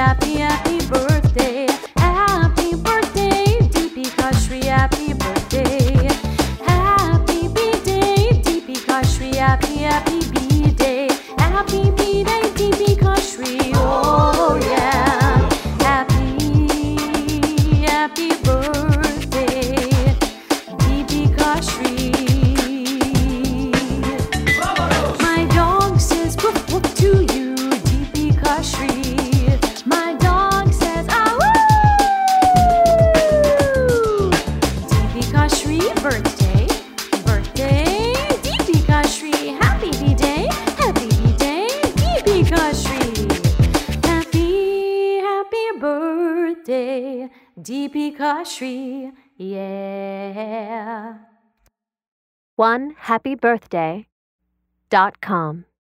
happy, happy birthday. Happy birthday, Deepika Shri, happy birthday. Happy B-Day, Deepika Shri, happy, happy B-Day. Happy B-Day, Deepika Shri, oh yeah. Happy, happy birthday, Deepika Shri. My dog says woof woof to you, Deepika Shri. My dog says ah woo. Deepika Shri, birthday, birthday, Deepika Shri. Happy B-Day, happy B-Day, Deepika Shri. Happy, happy birthday, Deepika Shri, yeah. OneHappyBirthday.com